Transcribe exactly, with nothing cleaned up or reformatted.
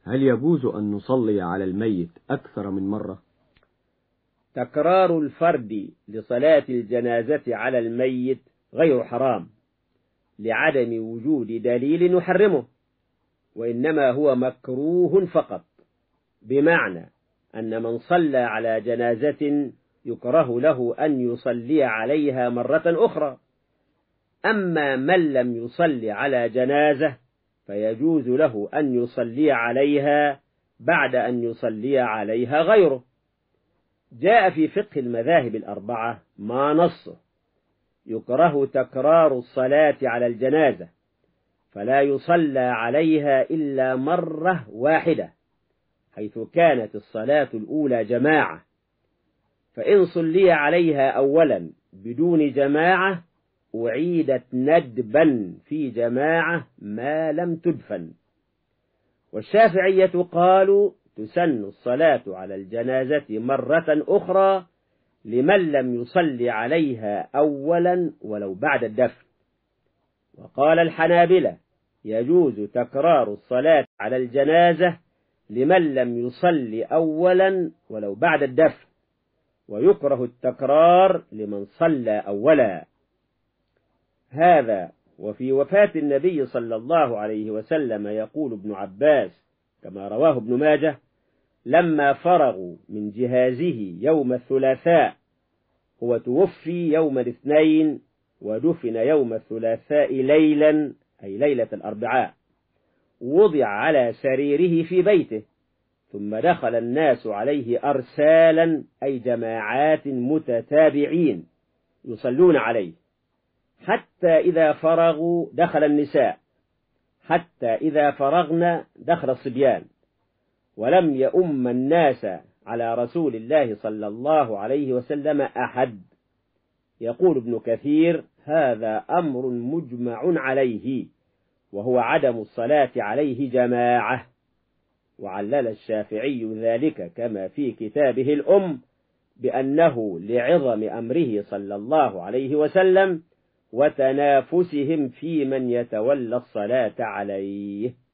هل يجوز أن نصلي على الميت أكثر من مرة؟ تكرار الفرد لصلاة الجنازة على الميت غير حرام لعدم وجود دليل يحرمه، وإنما هو مكروه فقط، بمعنى أن من صلى على جنازة يكره له أن يصلي عليها مرة أخرى. أما من لم يصلي على جنازة فيجوز له أن يصلي عليها بعد أن يصلي عليها غيره. جاء في فقه المذاهب الأربعة ما نصه يكره تكرار الصلاة على الجنازة، فلا يصلى عليها إلا مرة واحدة، حيث كانت الصلاة الأولى جماعة، فإن صلي عليها أولا بدون جماعة أعيدت ندبا في جماعة ما لم تدفن. والشافعية قالوا تسن الصلاة على الجنازة مرة أخرى لمن لم يصلي عليها أولا ولو بعد الدفن. وقال الحنابلة يجوز تكرار الصلاة على الجنازة لمن لم يصلي أولا ولو بعد الدفن، ويكره التكرار لمن صلى أولا. هذا وفي وفاة النبي صلى الله عليه وسلم يقول ابن عباس كما رواه ابن ماجه: لما فرغوا من جهازه يوم الثلاثاء، هو توفي يوم الاثنين ودفن يوم الثلاثاء ليلا أي ليلة الأربعاء، وضع على سريره في بيته، ثم دخل الناس عليه أرسالا أي جماعات متتابعين يصلون عليه، حتى إذا فرغوا دخل النساء، حتى إذا فرغنا دخل الصبيان، ولم يؤم الناس على رسول الله صلى الله عليه وسلم أحد. يقول ابن كثير: هذا أمر مجمع عليه، وهو عدم الصلاة عليه جماعة. وعلل الشافعي ذلك كما في كتابه الأم بأنه لعظم أمره صلى الله عليه وسلم وتنافسهم في من يتولى الصلاة عليه.